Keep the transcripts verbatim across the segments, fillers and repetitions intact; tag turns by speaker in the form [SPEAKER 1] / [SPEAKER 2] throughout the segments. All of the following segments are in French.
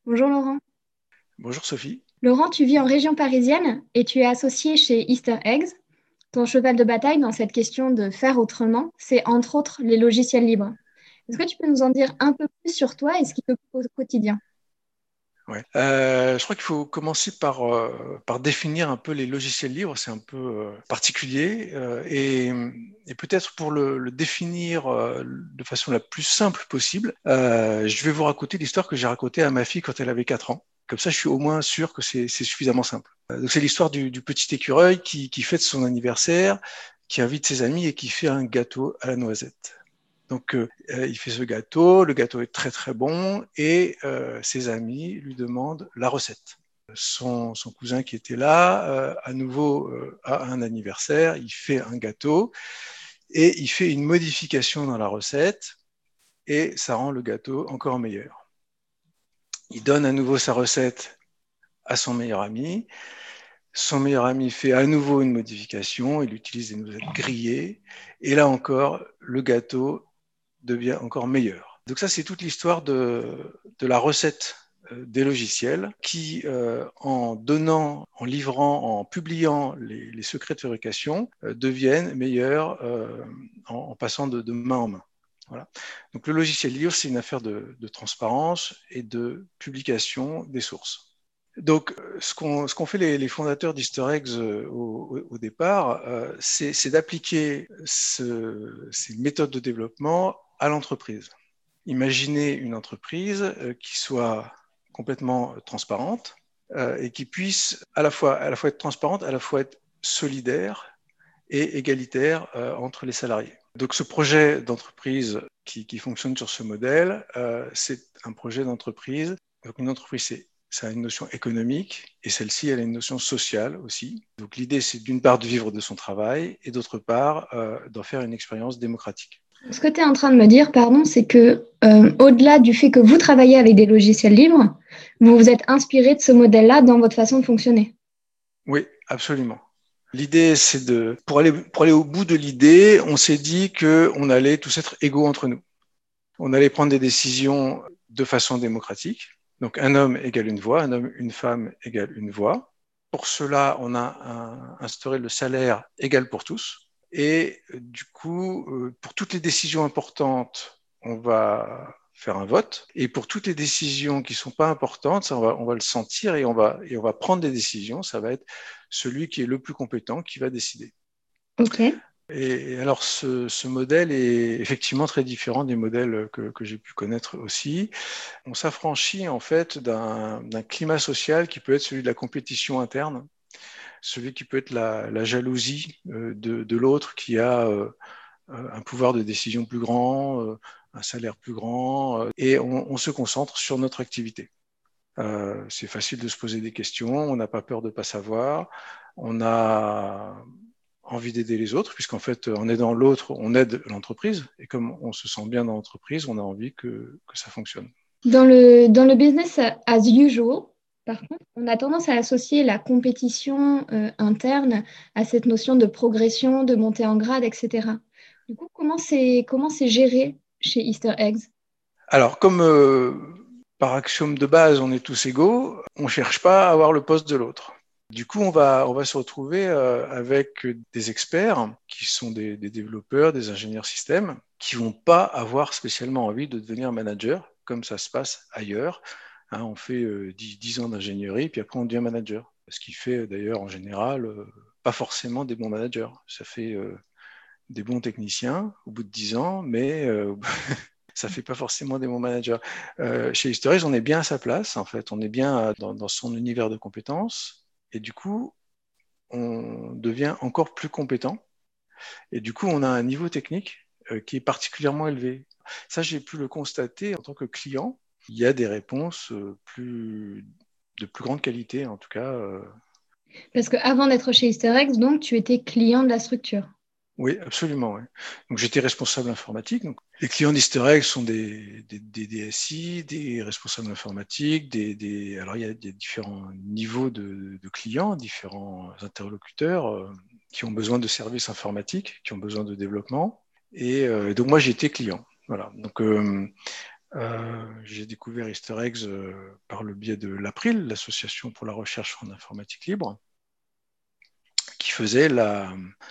[SPEAKER 1] Bonjour Laurent.
[SPEAKER 2] Bonjour Sophie.
[SPEAKER 1] Laurent, tu vis en région parisienne et tu es associé chez Easter Eggs. Ton cheval de bataille dans cette question de faire autrement, c'est entre autres les logiciels libres. Est-ce que tu peux nous en dire un peu plus sur toi et ce qui te pose au quotidien?
[SPEAKER 2] Ouais. Euh, je crois qu'il faut commencer par, euh, par définir un peu les logiciels libres. C'est un peu euh, particulier. euh, et, et peut-être pour le, le définir euh, de façon la plus simple possible, euh, je vais vous raconter l'histoire que j'ai racontée à ma fille quand elle avait quatre ans. Comme ça, je suis au moins sûr que c'est c'est suffisamment simple. Euh, donc, c'est l'histoire du, du petit écureuil qui, qui fête son anniversaire, qui invite ses amis et qui fait un gâteau à la noisette. Donc, euh, il fait ce gâteau, le gâteau est très très bon et euh, ses amis lui demandent la recette. Son, son cousin qui était là, euh, à nouveau euh, a un anniversaire, il fait un gâteau et il fait une modification dans la recette et ça rend le gâteau encore meilleur. Il donne à nouveau sa recette à son meilleur ami. Son meilleur ami fait à nouveau une modification, il utilise des noisettes grillées et là encore, le gâteau devient encore meilleur. Donc ça, c'est toute l'histoire de, de la recette euh, des logiciels qui, euh, en donnant, en livrant, en publiant les, les secrets de fabrication, euh, deviennent meilleurs euh, en, en, passant de, de, main en main. Voilà. Donc le logiciel libre, c'est une affaire de, de transparence et de publication des sources. Donc, ce qu'ont ce qu'on fait les, les fondateurs d'Easter Eggs euh, au, au, départ, euh, c'est d'appliquer ce, ces méthodes de développement à l'entreprise. Imaginez une entreprise euh, qui soit complètement transparente euh, et qui puisse à la, fois, à la fois être transparente, à la fois être solidaire et égalitaire euh, entre les salariés. Donc, ce projet d'entreprise qui, qui, fonctionne sur ce modèle, euh, c'est un projet d'entreprise. Donc, une entreprise, c'est ça a une notion économique et celle-ci, elle a une notion sociale aussi. Donc l'idée, c'est d'une part de vivre de son travail et d'autre part euh, d'en faire une expérience démocratique.
[SPEAKER 1] Ce que tu es en train de me dire, pardon, c'est que euh, au-delà du fait que vous travaillez avec des logiciels libres, vous vous êtes inspiré de ce modèle-là dans votre façon de fonctionner.
[SPEAKER 2] Oui, absolument. L'idée, c'est de, pour aller, pour aller au bout de l'idée, on s'est dit qu'on allait tous être égaux entre nous. On allait prendre des décisions de façon démocratique. Donc, un homme égale une voix, un homme, une femme égale une voix. Pour cela, on a un, instauré le salaire égal pour tous. Et du coup, pour toutes les décisions importantes, on va faire un vote. Et pour toutes les décisions qui ne sont pas importantes, ça, on, va, on va le sentir et on va, et on va prendre des décisions. Ça va être celui qui est le plus compétent qui va décider.
[SPEAKER 1] Ok.
[SPEAKER 2] Et alors, ce, ce, modèle est effectivement très différent des modèles que, que j'ai pu connaître aussi. On s'affranchit en fait d'un climat social qui peut être celui de la compétition interne, celui qui peut être la, la jalousie euh, de, de l'autre qui a euh, un pouvoir de décision plus grand, euh, un salaire plus grand, euh, et on, on, se concentre sur notre activité. Euh, c'est facile de se poser des questions, on n'a pas peur de ne pas savoir, on a envie d'aider les autres, puisqu'en fait, en aidant l'autre, on aide l'entreprise. Et comme on se sent bien dans l'entreprise, on a envie que, que ça fonctionne.
[SPEAKER 1] Dans le, dans le business as usual, par contre, on a tendance à associer la compétition euh, interne à cette notion de progression, de montée en grade, et cetera. Du coup, comment c'est comment c'est géré chez Easter Eggs?
[SPEAKER 2] Alors, comme euh, par axiome de base, on est tous égaux, on ne cherche pas à avoir le poste de l'autre. Du coup, on va, on va se retrouver euh, avec des experts qui sont des, des développeurs, des ingénieurs systèmes, qui vont pas avoir spécialement envie de devenir manager, comme ça se passe ailleurs. Hein, on fait euh, dix ans d'ingénierie, puis après on devient manager. Ce qui fait d'ailleurs en général euh, pas forcément des bons managers. Ça fait euh, des bons techniciens au bout de dix ans, mais euh, ça fait pas forcément des bons managers. Euh, chez Historis, on est bien à sa place, en fait. On est bien dans, dans son univers de compétences. Et du coup, on devient encore plus compétent. Et du coup, on a un niveau technique euh, qui est particulièrement élevé. Ça, j'ai pu le constater en tant que client. Il y a des réponses euh, plus, de plus grande qualité, en tout cas. Euh...
[SPEAKER 1] Parce qu'avant d'être chez Easter Eggs, donc, tu étais client de la structure.
[SPEAKER 2] Oui, absolument. Ouais. Donc, j'étais responsable informatique. Donc, les clients d'Easter Egg sont des, des, des D S I, des responsables informatiques, des, des... alors il y a des différents niveaux de, de clients, différents interlocuteurs euh, qui ont besoin de services informatiques, qui ont besoin de développement. Et euh, donc moi j'étais client. Voilà. Donc euh, Euh, j'ai découvert Easter Eggs euh, par le biais de l'April, l'association pour la recherche en informatique libre, qui faisait la,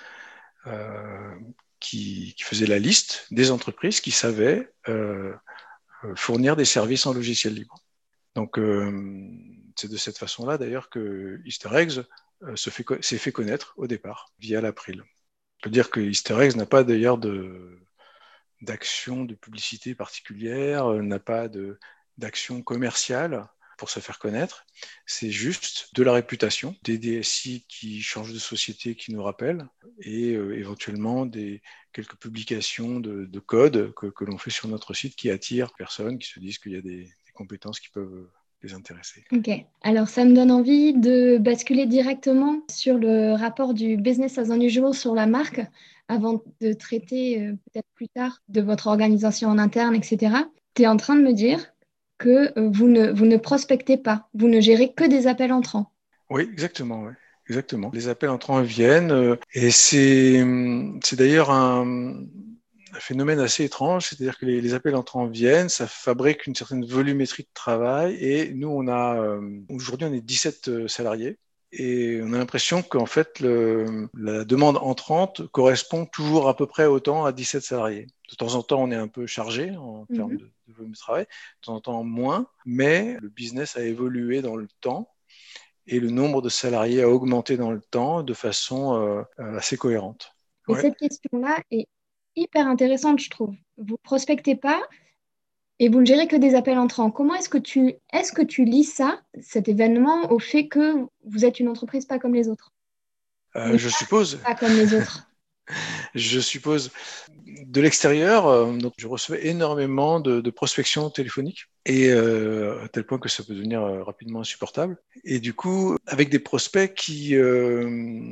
[SPEAKER 2] euh, qui, qui faisait la liste des entreprises qui savaient euh, fournir des services en logiciel libre. Donc, euh, c'est de cette façon-là, d'ailleurs, que Easter Eggs euh, se fait, s'est fait connaître au départ, via l'April. On peut dire que Easter Eggs n'a pas d'ailleurs de, d'action de publicité particulière, euh, n'a pas de, d'action commerciale pour se faire connaître. C'est juste de la réputation, des D S I qui changent de société, qui nous rappellent, et euh, éventuellement des, quelques publications de, de code que, que l'on fait sur notre site qui attirent les personnes qui se disent qu'il y a des, des compétences qui peuvent les intéresser.
[SPEAKER 1] Ok, alors ça me donne envie de basculer directement sur le rapport du business as unusual sur la marque avant de traiter euh, peut-être plus tard de votre organisation en interne, et cetera. Tu es en train de me dire que euh, vous ne, vous ne prospectez pas, vous ne gérez que des appels entrants.
[SPEAKER 2] Oui, exactement. Ouais. Exactement. Les appels entrants viennent euh, et c'est, c'est d'ailleurs un, un phénomène assez étrange, c'est-à-dire que les, les appels entrants viennent, ça fabrique une certaine volumétrie de travail et nous, on a, euh, aujourd'hui, on est dix-sept salariés et on a l'impression qu'en fait, le, la demande entrante correspond toujours à peu près autant à dix-sept salariés. De temps en temps, on est un peu chargé en termes
[SPEAKER 1] Mhm.
[SPEAKER 2] de, de volume de travail, de temps en temps moins, mais le business a évolué dans le temps et le nombre de salariés a augmenté dans le temps de façon euh, assez cohérente.
[SPEAKER 1] Et
[SPEAKER 2] Ouais.
[SPEAKER 1] cette question-là est hyper intéressante, je trouve. Vous prospectez pas et vous ne gérez que des appels entrants. Comment est-ce que tu, est-ce que tu lis ça, cet événement, au fait que vous êtes une entreprise pas comme les autres? Ou
[SPEAKER 2] Euh,
[SPEAKER 1] une
[SPEAKER 2] je
[SPEAKER 1] marque
[SPEAKER 2] suppose,
[SPEAKER 1] pas comme les autres?
[SPEAKER 2] je suppose de l'extérieur, euh, donc je recevais énormément de, de prospection téléphonique et euh, à tel point que ça peut devenir euh, rapidement insupportable. Et du coup, avec des prospects qui, euh,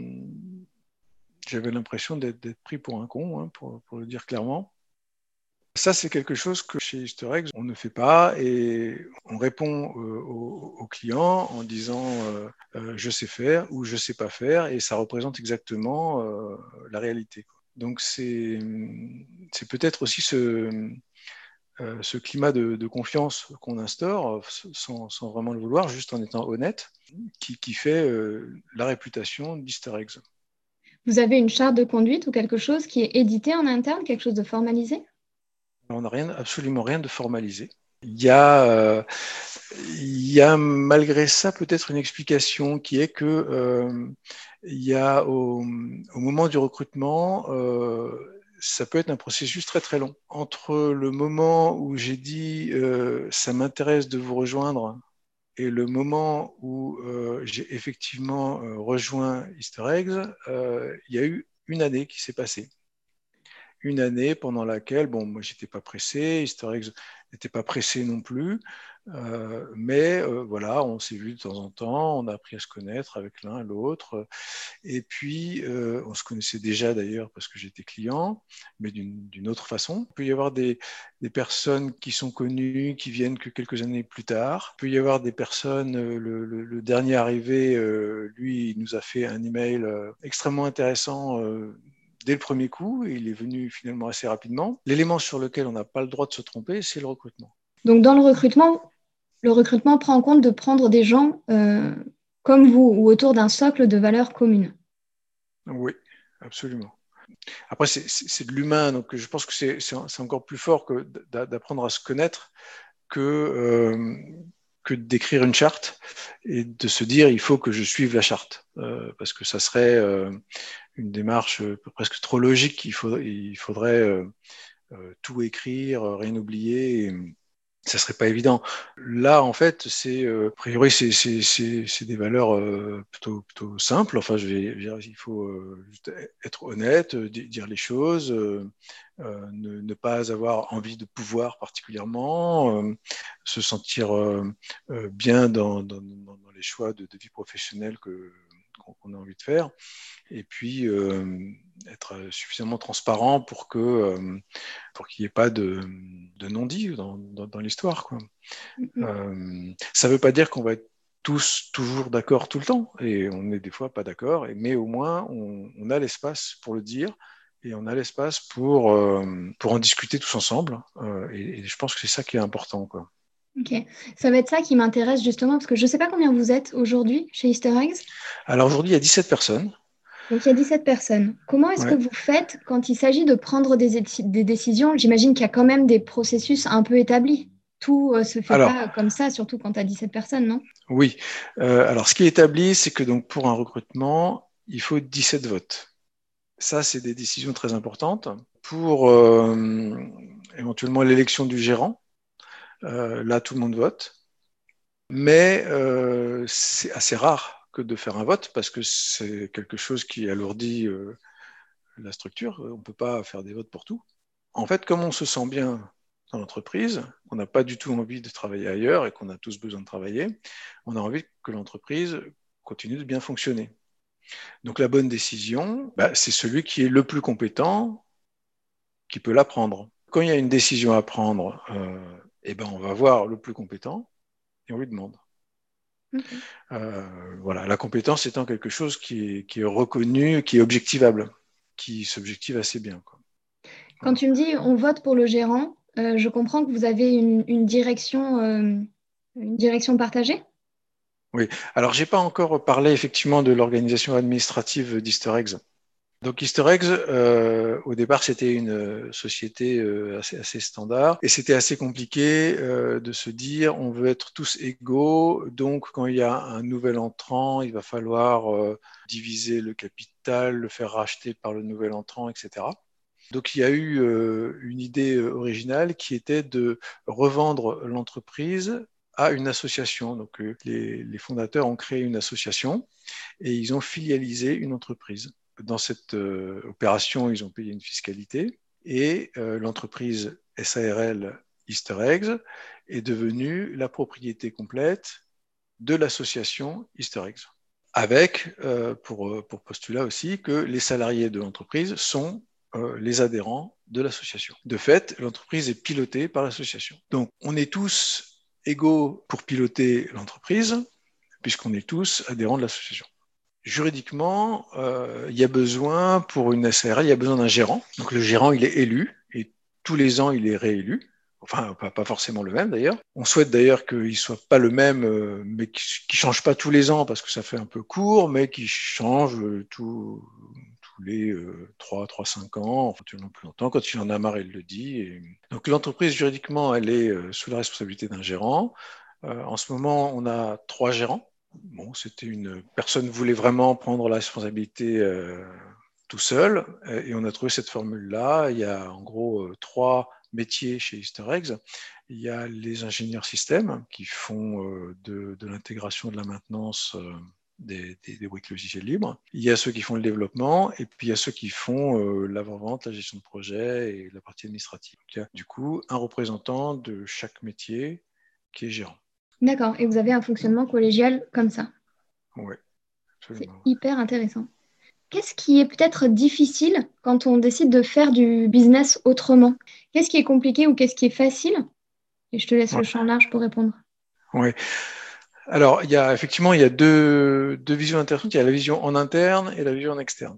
[SPEAKER 2] j'avais l'impression d'être, d'être pris pour un con, hein, pour, pour le dire clairement. Ça, c'est quelque chose que chez Easter Eggs, on ne fait pas et on répond euh, aux, aux clients en disant euh, euh, je sais faire ou je sais pas faire et ça représente exactement euh, la réalité, quoi. Donc, c'est, c'est peut-être aussi ce, euh, ce climat de, de confiance qu'on instaure sans, sans, vraiment le vouloir, juste en étant honnête, qui, qui fait euh, la réputation d'Easter Eggs.
[SPEAKER 1] Vous avez une charte de conduite ou quelque chose qui est édité en interne, quelque chose de formalisé?
[SPEAKER 2] On n'a rien, absolument rien de formalisé. Il y a, euh, il y a malgré ça peut-être une explication qui est que euh, il y a au, au moment du recrutement, euh, ça peut être un processus très très long. Entre le moment où j'ai dit euh, ça m'intéresse de vous rejoindre et le moment où euh, j'ai effectivement euh, rejoint Easter Eggs, euh, il y a eu une année qui s'est passée. Une année pendant laquelle, bon, moi, j'étais pas pressé, Easter Eggs n'était pas pressé non plus, euh, mais euh, voilà, on s'est vu de temps en temps, on a appris à se connaître avec l'un et l'autre, et puis euh, on se connaissait déjà d'ailleurs parce que j'étais client, mais d'une, d'une autre façon. Il peut y avoir des, des personnes qui sont connues, qui viennent que quelques années plus tard. Il peut y avoir des personnes, euh, le, le, le dernier arrivé, euh, lui, il nous a fait un email euh, extrêmement intéressant. Euh, dès le premier coup, et il est venu finalement assez rapidement. L'élément sur lequel on n'a pas le droit de se tromper, c'est le recrutement.
[SPEAKER 1] Donc, dans le recrutement, le recrutement prend en compte de prendre des gens euh, comme vous ou autour d'un socle de valeurs communes.
[SPEAKER 2] Oui, absolument. Après, c'est, c'est, c'est de l'humain, donc je pense que c'est, c'est, c'est encore plus fort que d'apprendre à se connaître que, euh, que d'écrire une charte et de se dire il faut que je suive la charte, euh, parce que ça serait euh, une démarche euh, presque trop logique. Il, faut, il faudrait euh, euh, tout écrire, rien oublier. Et, ça serait pas évident. Là, en fait, c'est euh, a priori c'est c'est c'est c'est des valeurs euh, plutôt plutôt simples. Enfin, je vais, je vais dire, il faut euh, juste être honnête, euh, di- dire les choses, euh, euh, ne, ne pas avoir envie de pouvoir particulièrement, euh, se sentir euh, euh, bien dans, dans, dans dans les choix de, de vie professionnelle que qu'on qu'on a envie de faire et puis euh, être suffisamment transparent pour que euh, pour qu'il n'y ait pas de, de non-dit dans, dans, dans l'histoire, quoi.
[SPEAKER 1] Mhm.
[SPEAKER 2] Euh, ça ne veut pas dire qu'on va être tous toujours d'accord tout le temps, et on est des fois pas d'accord, mais au moins on, on a l'espace pour le dire, et on a l'espace pour, euh, pour en discuter tous ensemble. Euh, et, et je pense que c'est ça qui est important, quoi.
[SPEAKER 1] Ok, ça va être ça qui m'intéresse justement, parce que je ne sais pas combien vous êtes aujourd'hui chez Easter Eggs.
[SPEAKER 2] Alors aujourd'hui, il y a dix-sept personnes.
[SPEAKER 1] Donc il y a dix-sept personnes. Comment est-ce que
[SPEAKER 2] Ouais.
[SPEAKER 1] vous faites quand il s'agit de prendre des, éti- des décisions? J'imagine qu'il y a quand même des processus un peu établis. Tout ne se fait
[SPEAKER 2] Alors,
[SPEAKER 1] pas comme ça, surtout quand tu as dix-sept personnes, non?
[SPEAKER 2] oui. Euh, alors, ce qui est établi, c'est que donc, pour un recrutement, il faut dix-sept votes. Ça, c'est des décisions très importantes. Pour euh, éventuellement l'élection du gérant, euh, là, tout le monde vote. Mais euh, c'est assez rare que de faire un vote parce que c'est quelque chose qui alourdit euh, la structure. On ne peut pas faire des votes pour tout. En fait, comme on se sent bien dans l'entreprise, on n'a pas du tout envie de travailler ailleurs et qu'on a tous besoin de travailler, on a envie que l'entreprise continue de bien fonctionner. Donc la bonne décision, bah, c'est celui qui est le plus compétent qui peut la prendre. Quand il y a une décision à prendre, euh, eh ben, on va voir le plus compétent et on lui demande.
[SPEAKER 1] Ok.
[SPEAKER 2] Euh, voilà, la compétence étant quelque chose qui est, qui est reconnu, qui est objectivable, qui s'objective assez bien, quoi.
[SPEAKER 1] Quand
[SPEAKER 2] Voilà.
[SPEAKER 1] tu me dis on vote pour le gérant, euh, je comprends que vous avez une, une direction, euh, une direction partagée?
[SPEAKER 2] Oui, alors j'ai pas encore parlé effectivement de l'organisation administrative d'Easter Eggs. Donc Easter Eggs, euh, au départ, c'était une société euh, assez, assez standard et c'était assez compliqué euh, de se dire on veut être tous égaux, donc quand il y a un nouvel entrant, il va falloir euh, diviser le capital, le faire racheter par le nouvel entrant, et cetera. Donc il y a eu euh, une idée euh, originale qui était de revendre l'entreprise à une association. Donc euh, les, les fondateurs ont créé une association et ils ont filialisé une entreprise. Dans cette euh, opération, ils ont payé une fiscalité et euh, l'entreprise S A R L Easter Eggs est devenue la propriété complète de l'association Easter Eggs. Avec, euh, pour, pour postulat aussi, que les salariés de l'entreprise sont euh, les adhérents de l'association. De fait, l'entreprise est pilotée par l'association. Donc, on est tous égaux pour piloter l'entreprise, puisqu'on est tous adhérents de l'association. Juridiquement, euh, il y a besoin, pour une S A R L, il y a besoin d'un gérant. Donc le gérant, il est élu et tous les ans, il est réélu. Enfin, pas, pas forcément le même d'ailleurs. On souhaite d'ailleurs qu'il ne soit pas le même, euh, mais qu'il ne change pas tous les ans parce que ça fait un peu court, mais qu'il change euh, tout, tous les euh, trois, trois, cinq ans, enfin, tu plus longtemps. Quand il en a marre, il le dit. Et... Donc l'entreprise, juridiquement, elle est euh, sous la responsabilité d'un gérant. Euh, en ce moment, on a trois gérants. Bon, c'était une personne voulait vraiment prendre la responsabilité euh, tout seul, euh, et on a trouvé cette formule-là. Il y a en gros euh, trois métiers chez Easter Eggs. Il y a les ingénieurs systèmes qui font euh, de, de l'intégration, de la maintenance euh, des, des, des briques logiciels libres. Il y a ceux qui font le développement, et puis il y a ceux qui font euh, l'avant-vente, la gestion de projet et la partie administrative. Donc, il y a du coup un représentant de chaque métier qui est gérant.
[SPEAKER 1] D'accord. Et vous avez un fonctionnement collégial comme ça.
[SPEAKER 2] Oui,
[SPEAKER 1] C'est
[SPEAKER 2] absolument.
[SPEAKER 1] hyper intéressant. Qu'est-ce qui est peut-être difficile quand on décide de faire du business autrement? Qu'est-ce qui est compliqué ou qu'est-ce qui est facile? Et je te laisse
[SPEAKER 2] Ouais,
[SPEAKER 1] le champ large pour répondre.
[SPEAKER 2] ouais. Alors, il y a effectivement il y a deux, deux visions intéressantes. Il y a la vision en interne et la vision en externe.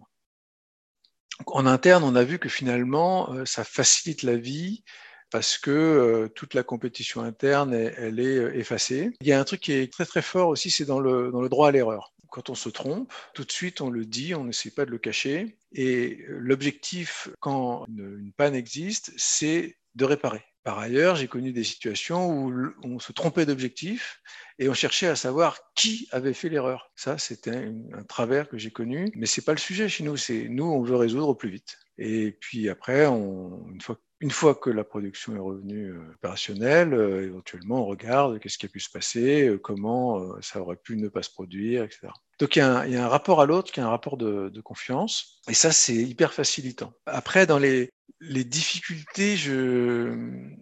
[SPEAKER 2] Donc, en interne, on a vu que finalement, euh, ça facilite la vie parce que euh, toute la compétition interne, elle, elle est euh, effacée. Il y a un truc qui est très très fort aussi, c'est dans le, dans le droit à l'erreur. Quand on se trompe, tout de suite on le dit, on n'essaie pas de le cacher. Et l'objectif, quand une, une panne existe, c'est de réparer. Par ailleurs, j'ai connu des situations où on se trompait d'objectif et on cherchait à savoir qui avait fait l'erreur. Ça, c'était un, un travers que j'ai connu, mais c'est pas le sujet chez nous. C'est nous, on veut résoudre au plus vite. Et puis après, on, une fois une fois que la production est revenue euh, opérationnelle, euh, éventuellement on regarde qu'est-ce qui a pu se passer, euh, comment euh, ça aurait pu ne pas se produire, et cetera. Donc il y a un, il y a un rapport à l'autre qui est un rapport de, de confiance, et ça c'est hyper facilitant. Après, dans les, les difficultés, je...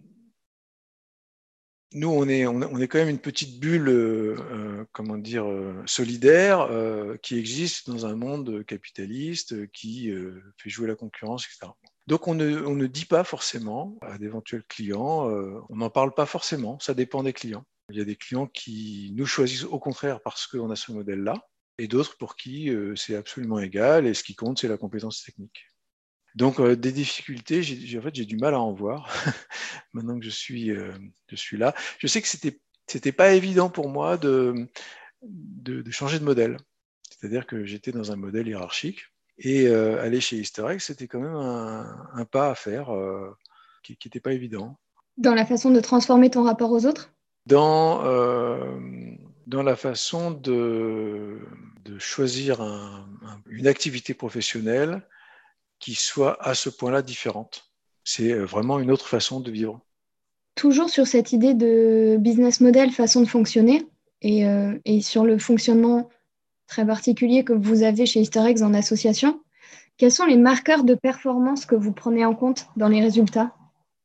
[SPEAKER 2] nous on est, on est quand même une petite bulle, euh, comment dire, euh, solidaire, euh, qui existe dans un monde capitaliste, euh, qui euh, fait jouer la concurrence, et cetera. Donc on ne, on ne dit pas forcément à d'éventuels clients, euh, on n'en parle pas forcément, ça dépend des clients. Il y a des clients qui nous choisissent au contraire parce qu'on a ce modèle-là, et d'autres pour qui euh, c'est absolument égal, et ce qui compte, c'est la compétence technique. Donc, euh, des difficultés, j'ai, j'ai- en fait, j'ai du mal à en voir maintenant que je suis, euh, je suis là. Je sais que c'était, c'était pas évident pour moi de, de, de changer de modèle. C'est-à-dire que j'étais dans un modèle hiérarchique et euh, aller chez Easter Egg, c'était quand même un, un pas à faire euh, qui n'était pas évident.
[SPEAKER 1] Dans la façon de transformer ton rapport aux autres?
[SPEAKER 2] Dans, euh, dans la façon de, de choisir un- un- une activité professionnelle qui soit à ce point-là différente. C'est vraiment une autre façon de vivre.
[SPEAKER 1] Toujours sur cette idée de business model, façon de fonctionner, et, euh, et sur le fonctionnement très particulier que vous avez chez Easter Eggs en association, quels sont les marqueurs de performance que vous prenez en compte dans les résultats?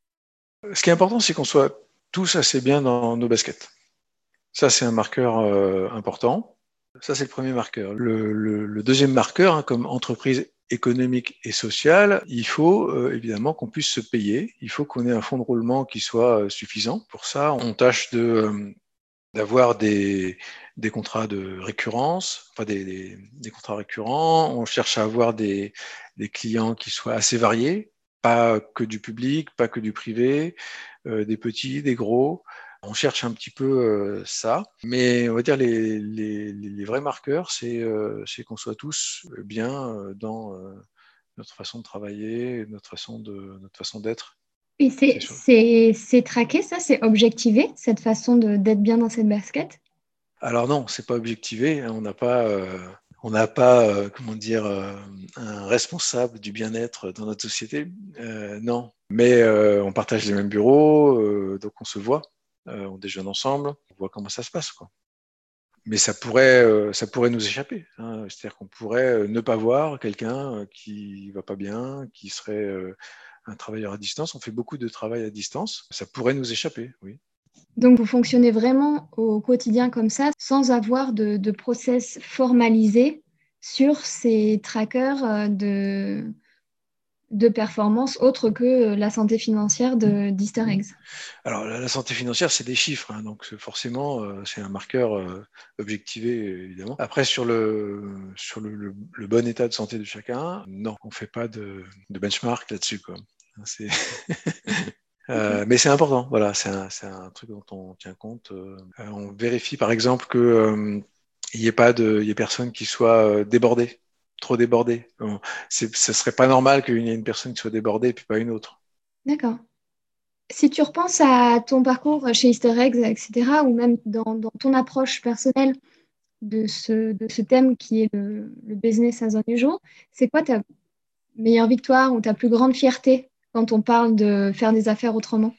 [SPEAKER 2] Ce qui est important, c'est qu'on soit tous assez bien dans nos baskets. Ça, c'est un marqueur euh, important. Ça, c'est le premier marqueur. Le, le- le deuxième marqueur, hein, comme entreprise économique et sociale, il faut euh, évidemment qu'on puisse se payer. Il faut qu'on ait un fonds de roulement qui soit euh, suffisant. Pour ça, on tâche de, euh, d'avoir des, des contrats de récurrence, enfin des, des- des contrats récurrents. On cherche à avoir des, des clients qui soient assez variés, pas que du public, pas que du privé, euh, des petits, des gros. On cherche un petit peu euh, ça, mais on va dire les, les, les vrais marqueurs, c'est euh, c'est qu'on soit tous bien euh, dans euh, notre façon de travailler, notre façon de notre façon d'être.
[SPEAKER 1] Et c'est
[SPEAKER 2] C'est sûr.
[SPEAKER 1] c'est- c'est traqué, ça, c'est objectivé, cette façon de- d'être bien dans cette basket?
[SPEAKER 2] Alors non, c'est pas objectivé. Hein. On n'a pas, euh, on n'a pas, euh, comment dire, euh, un responsable du bien-être dans notre société. Euh, non, mais euh, on partage les mêmes bureaux, euh, donc on se voit, euh, on déjeune ensemble, on voit comment ça se passe, quoi. Mais ça pourrait, euh, ça pourrait nous échapper. Hein. C'est-à-dire qu'on pourrait euh, ne pas voir quelqu'un euh, qui va pas bien, qui serait euh, un travailleur à distance. On fait beaucoup de travail à distance. Ça pourrait nous échapper, oui.
[SPEAKER 1] Donc, vous fonctionnez vraiment au quotidien comme ça, sans avoir de, de process formalisé sur ces trackers euh, de, de performance autres que la santé financière de, d'Easter Eggs.
[SPEAKER 2] Alors, la, la santé financière, c'est des chiffres, hein, donc forcément, euh, c'est un marqueur euh, objectivé, évidemment. Après, sur le sur le, le- le bon état de santé de chacun, non, on fait pas de, de benchmark là-dessus, quoi. C'est-
[SPEAKER 1] Ok.
[SPEAKER 2] Euh, mais c'est important, voilà, c'est un, c'est un truc dont on tient compte. Euh, on vérifie, par exemple, que euh, il n'y ait pas de, il y ait personne qui soit euh, débordé, trop débordé. Bon, c'est, ce serait pas normal qu'il y ait une personne qui soit débordée et puis pas une autre.
[SPEAKER 1] D'accord. Si tu repenses à ton parcours chez Easter Eggs, et cetera, ou même dans, dans ton approche personnelle de ce, de ce thème qui est le, le business as unusual, c'est quoi ta meilleure victoire ou ta plus grande fierté quand on parle de faire des affaires autrement?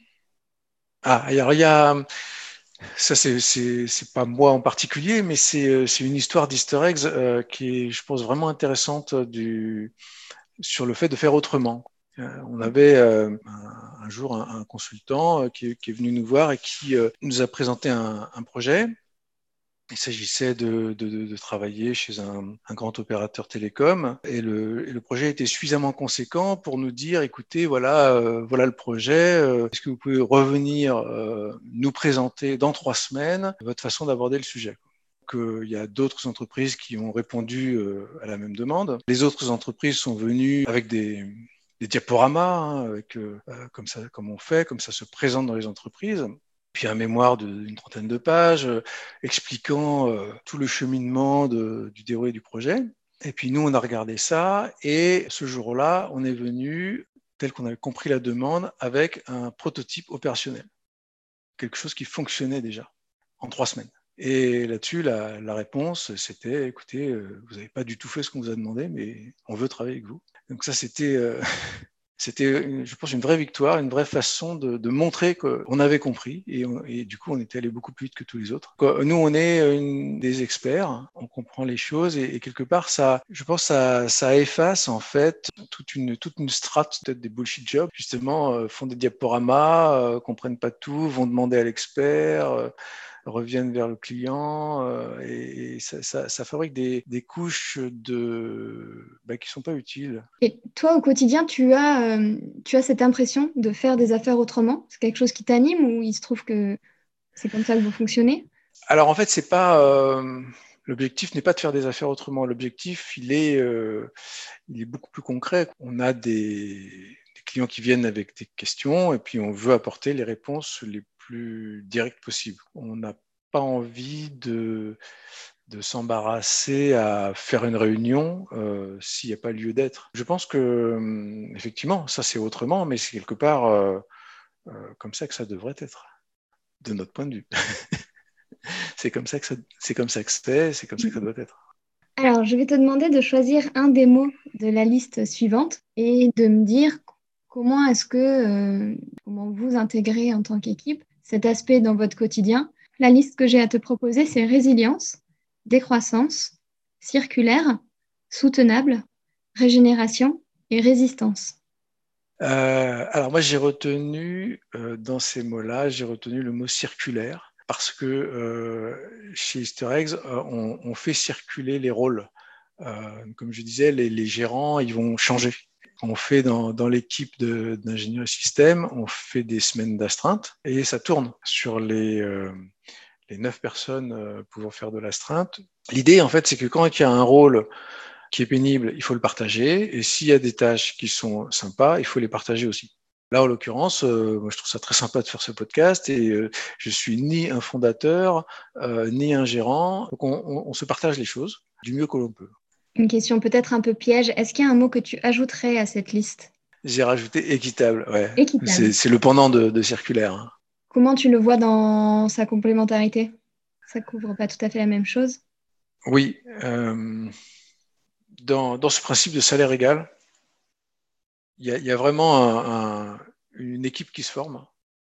[SPEAKER 2] Ah, alors il y a, ça, c'est, c'est, c'est pas moi en particulier, mais c'est, euh, c'est une histoire d'Easter eggs euh, qui est, je pense, vraiment intéressante euh, du, sur le fait de faire autrement. Euh, on avait euh, un, un jour un, un consultant euh, qui, qui est venu nous voir et qui euh, nous a présenté un, un projet. Il s'agissait de, de, de travailler chez un, un grand opérateur télécom et le, et le projet était suffisamment conséquent pour nous dire, écoutez, voilà, euh, voilà le projet, euh, est-ce que vous pouvez revenir euh, nous présenter dans trois semaines votre façon d'aborder le sujet? Il y a d'autres entreprises qui ont répondu euh, à la même demande. Les autres entreprises sont venues avec des, des diaporamas, hein, avec, euh, comme ça, comme on fait, comme ça se présente dans les entreprises. Puis un mémoire d'une trentaine de pages euh, expliquant euh, tout le cheminement de, du déroulé du projet. Et puis nous, on a regardé ça et ce jour-là, on est venu, tel qu'on avait compris la demande, avec un prototype opérationnel. Quelque chose qui fonctionnait déjà en trois semaines. Et là-dessus, la, la réponse, c'était, écoutez, euh, vous n'avez pas du tout fait ce qu'on vous a demandé, mais on veut travailler avec vous. Donc ça, c'était, euh, c'était, je pense, une vraie victoire, une vraie façon de, de montrer qu'on avait compris. Et, on, et, du coup, on était allé beaucoup plus vite que tous les autres. Nous, on est une, des experts, on comprend les choses, et, et quelque part, ça, je pense, ça, ça efface en fait toute une, toute une strate peut-être des bullshit jobs, justement, euh, font des diaporamas, euh, comprennent pas tout, vont demander à l'expert. Euh, reviennent vers le client euh, et, et ça, ça, ça, fabrique des, des couches de, bah, qui ne sont pas utiles.
[SPEAKER 1] Et toi, au quotidien, tu as, euh, tu as cette impression de faire des affaires autrement? C'est quelque chose qui t'anime ou il se trouve que c'est comme ça que vous fonctionnez?
[SPEAKER 2] Alors en fait, c'est pas euh, L'objectif n'est pas de faire des affaires autrement. L'objectif, il est, euh, il est beaucoup plus concret. On a des, des clients qui viennent avec des questions et puis on veut apporter les réponses les plus directes possibles. On n'a pas envie de, de s'embarrasser à faire une réunion euh, s'il n'y a pas lieu d'être. Je pense que, effectivement, ça c'est autrement, mais c'est quelque part euh, euh, comme ça que ça devrait être, de notre point de vue. C'est comme ça que ça, c'est comme ça que c'est, c'est comme ça que ça doit être.
[SPEAKER 1] Alors, je vais te demander de choisir un des mots de la liste suivante et de me dire comment est-ce que, euh, comment vous intégrez en tant qu'équipe cet aspect dans votre quotidien. La liste que j'ai à te proposer, c'est résilience, décroissance, circulaire, soutenable, régénération et résistance.
[SPEAKER 2] Euh, alors moi j'ai retenu euh, dans ces mots-là, j'ai retenu le mot circulaire parce que euh, chez Easter Eggs, euh, on, on fait circuler les rôles. Euh, comme je disais, les, les gérants, ils vont changer. On fait dans, dans l'équipe de, d'ingénieurs système, on fait des semaines d'astreinte et ça tourne sur les, euh, les neuf personnes euh, pouvant faire de l'astreinte. L'idée, en fait, c'est que quand il y a un rôle qui est pénible, il faut le partager. Et s'il y a des tâches qui sont sympas, il faut les partager aussi. Là, en l'occurrence, euh, moi, je trouve ça très sympa de faire ce podcast et euh, je suis ni un fondateur, euh, ni un gérant. Donc, on, on, on se partage les choses du mieux que l'on peut.
[SPEAKER 1] Une question peut-être un peu piège. Est-ce qu'il y a un mot que tu ajouterais à cette liste?
[SPEAKER 2] J'ai rajouté équitable, ouais. C'est,
[SPEAKER 1] Équitable.
[SPEAKER 2] c'est le pendant de, de circulaire. Hein.
[SPEAKER 1] Comment tu le vois dans sa complémentarité? Ça couvre pas tout à fait la même chose.
[SPEAKER 2] Oui, euh, dans, dans ce principe de salaire égal, il y a, y a vraiment un, un, une équipe qui se forme.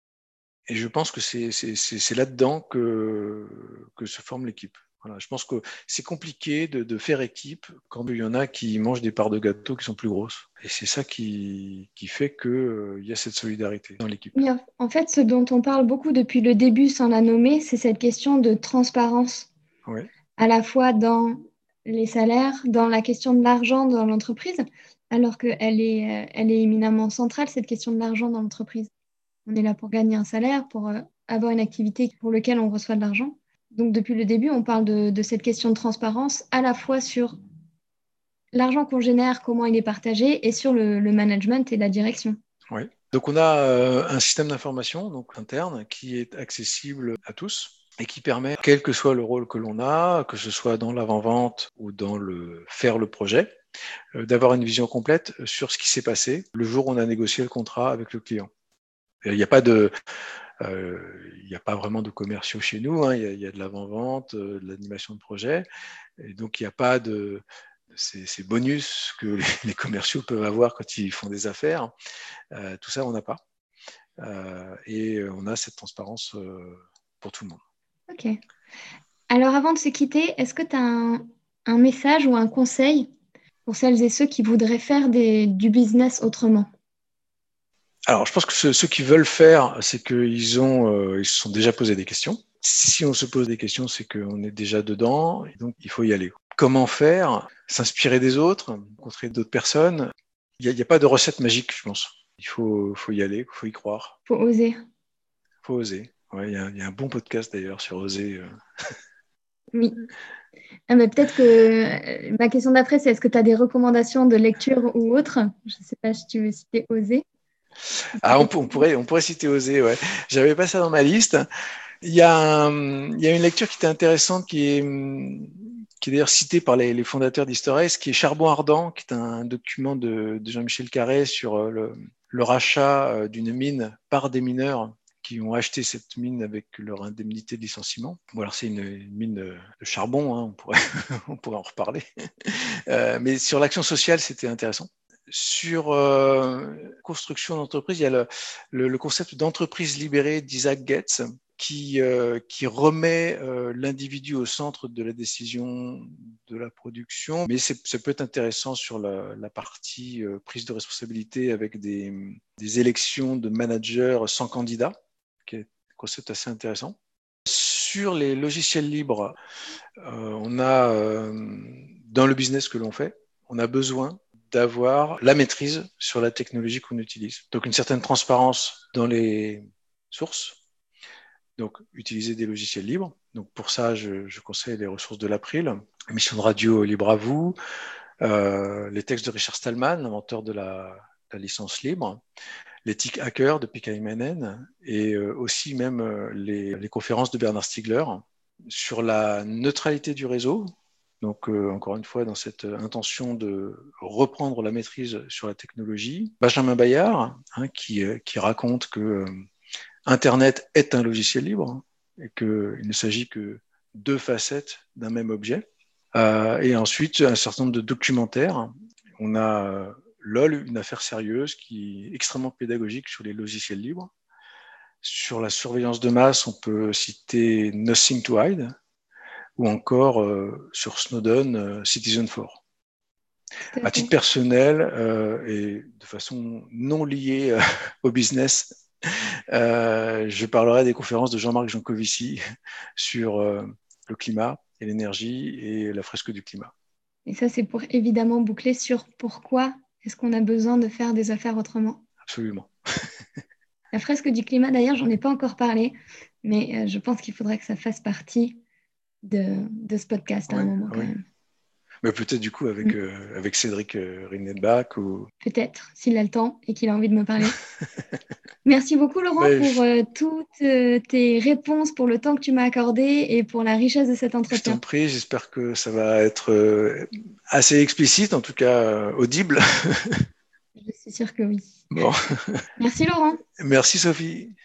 [SPEAKER 2] Et je pense que c'est, c'est, c'est, c'est là-dedans que, que se forme l'équipe. Voilà, je pense que c'est compliqué de, de faire équipe quand il y en a qui mangent des parts de gâteau qui sont plus grosses. Et c'est ça qui, qui fait qu'il euh, y a cette solidarité dans l'équipe.
[SPEAKER 1] Oui, en en fait, ce dont on parle beaucoup depuis le début sans la nommer, c'est cette question de transparence,
[SPEAKER 2] Oui,
[SPEAKER 1] à la fois dans les salaires, dans la question de l'argent dans l'entreprise, alors qu'elle est, euh, elle est éminemment centrale, cette question de l'argent dans l'entreprise. On est là pour gagner un salaire, pour euh, avoir une activité pour laquelle on reçoit de l'argent. Donc, depuis le début, on parle de, de cette question de transparence, à la fois sur l'argent qu'on génère, comment il est partagé, et sur le, le management et la direction.
[SPEAKER 2] oui. Donc on a euh, un système d'information donc interne qui est accessible à tous et qui permet, quel que soit le rôle que l'on a, que ce soit dans l'avant-vente ou dans le faire le projet, euh, d'avoir une vision complète sur ce qui s'est passé le jour où on a négocié le contrat avec le client. Il n'y a pas de, euh, il n'y a pas vraiment de commerciaux chez nous. Hein. Il y a, il y a de l'avant-vente, euh, de l'animation de projet, et donc il n'y a pas de ces, ces bonus que les, les commerciaux peuvent avoir quand ils font des affaires. Euh, tout ça, on n'a pas, euh, et on a cette transparence euh, pour tout le monde.
[SPEAKER 1] Ok. Alors, avant de se quitter, est-ce que tu as un, un message ou un conseil pour celles et ceux qui voudraient faire des- du business autrement?
[SPEAKER 2] Alors, je pense que ceux, ceux qui veulent faire, c'est qu'ils ont, euh, ils se sont déjà posé des questions. Si on se pose des questions, c'est qu'on est déjà dedans, et donc il faut y aller. Comment faire? S'inspirer des autres, rencontrer d'autres personnes. Il n'y a, a, pas de recette magique, je pense. Il faut, faut y aller, il faut y croire.
[SPEAKER 1] Faut oser.
[SPEAKER 2] Il faut oser. Ouais, il y, a, il y a un bon podcast d'ailleurs sur oser. Euh.
[SPEAKER 1] Oui. Ah, mais peut-être que euh, ma question d'après, c'est est-ce que tu as des recommandations de lecture ou autre? Je ne sais pas si tu veux citer oser.
[SPEAKER 2] Ah, on, on, pourrait, on pourrait citer oser, ouais. J'avais pas ça dans ma liste. Il y a, un, il y a une lecture qui était intéressante, qui est, qui est d'ailleurs citée par les, les fondateurs d'Easter Eggs, qui est Charbon ardent, qui est un document de, de Jean-Michel Carré sur le, le rachat d'une mine par des mineurs qui ont acheté cette mine avec leur indemnité de licenciement. Bon, alors c'est une, une mine de charbon, hein, on, pourrait, on pourrait en reparler. Euh, mais sur l'action sociale, c'était intéressant. Sur euh, construction d'entreprise, il y a le, le, le concept d'entreprise libérée d'Isaac Getz, qui, euh, qui remet euh, l'individu au centre de la décision de la production. Mais ça peut être intéressant sur la, la partie euh, prise de responsabilité avec des, des élections de managers sans candidat, qui est un concept assez intéressant. Sur les logiciels libres, euh, on a, euh, dans le business que l'on fait, on a besoin d'avoir la maîtrise sur la technologie qu'on utilise. Donc une certaine transparence dans les sources, donc utiliser des logiciels libres, Donc pour ça, je, je conseille les ressources de l'April, émission de radio Libre à vous, euh, les textes de Richard Stallman, l'inventeur de la, la licence libre, l'éthique hacker de Pekka Immonen, et euh, aussi même euh, les, les conférences de Bernard Stiegler sur la neutralité du réseau. Donc, euh, encore une fois, dans cette intention de reprendre la maîtrise sur la technologie. Benjamin Bayard, hein, qui, euh, qui raconte que euh, Internet est un logiciel libre, hein, et qu'il ne s'agit que deux facettes d'un même objet. Euh, et ensuite, un certain nombre de documentaires. On a euh, LOL, une affaire sérieuse qui est extrêmement pédagogique sur les logiciels libres. Sur la surveillance de masse, on peut citer Nothing to Hide, ou encore euh, sur Snowden, euh, Citizen four. À, à titre personnel euh, et de façon non liée euh, au business, euh, je parlerai des conférences de Jean-Marc Jancovici sur euh, le climat et l'énergie et la fresque du climat.
[SPEAKER 1] Et ça, c'est pour évidemment boucler sur pourquoi est-ce qu'on a besoin de faire des affaires autrement.
[SPEAKER 2] Absolument.
[SPEAKER 1] La fresque du climat, d'ailleurs, j'en ai pas encore parlé, mais euh, je pense qu'il faudrait que ça fasse partie de, de ce podcast à ouais, un moment quand ouais. même.
[SPEAKER 2] Mais peut-être du coup avec, mm. euh, avec Cédric euh, Rindenbach ou...
[SPEAKER 1] Peut-être, s'il a le temps et qu'il a envie de me parler. Merci beaucoup Laurent
[SPEAKER 2] Mais
[SPEAKER 1] pour euh, toutes euh, tes réponses, pour le temps que tu m'as accordé et pour la richesse de cet entretien.
[SPEAKER 2] Je t'en prie, j'espère que ça va être euh, assez explicite, en tout cas euh, audible.
[SPEAKER 1] Je suis sûre que oui.
[SPEAKER 2] Bon.
[SPEAKER 1] Merci Laurent.
[SPEAKER 2] Merci Sophie.